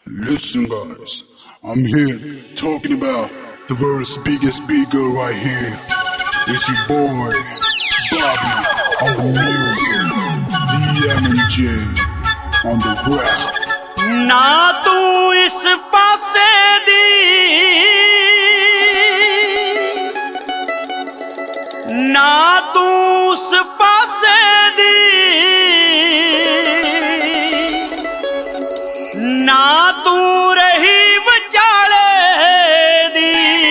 Listen guys, I'm here talking about the world's biggest big girl right here. It's your boy, Bobby on the music, DMJ on the rap. ना तू इस पासे दी ना तू उस पासे दी ना तू रही विचाले दी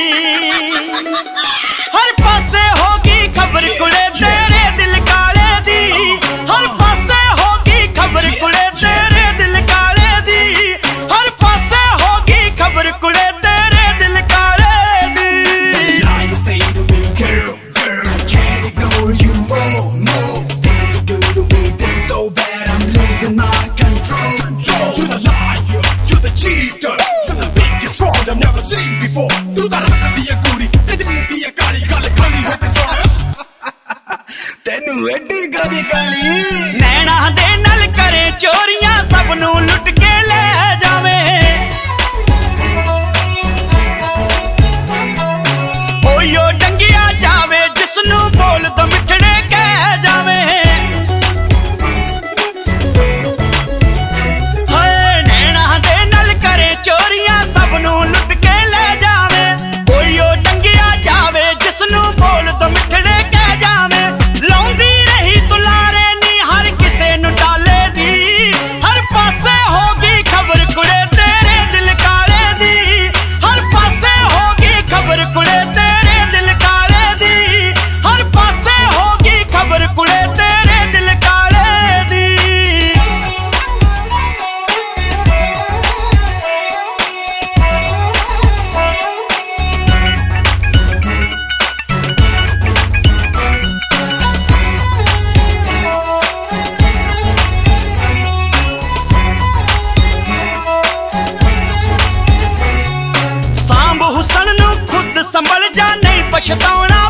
हर पासे होगी खबर कुड़े तेरे दिल काले दी हर पासे होगी खबर कुड़े तेरे दिल काले दी हर पासे होगी खबर कुड़े तेरे दिल काले दी Lie you say to me, girl, I can't ignore you more. Things so good to me, this is so bad, I'm losing my control. You're the liar, you're the cheater, you're the biggest fraud I've never seen before. तू तो रंग दिया गोरी, ते दिल दिया काली, काले काली होते सो तेनू एडी काली काली नैना दे नल करे चोरियां सब नू लुट के ले जावे ओयो डंगिया जावे जिसनू बोल दो मिठड़े कह जावे हाय नैना दे नल करे चोरियां सब नू लुट के ले जावे ओयो डंगिया जावे जिसनू बोल दो मिठड़े कह जावे लाउंदी रही तुलारे नी हर किसे नू डाले दी हर पासे होगी खबर कुड़े तेरे दिल काले दी हर पासे होगी खबर कुड़े तेरे दिल काले दी हर पासे होगी खबर कुड़े तेरे दिल काले दी सांभ हुसन नू खुद संभल जा नहीं पछताउणा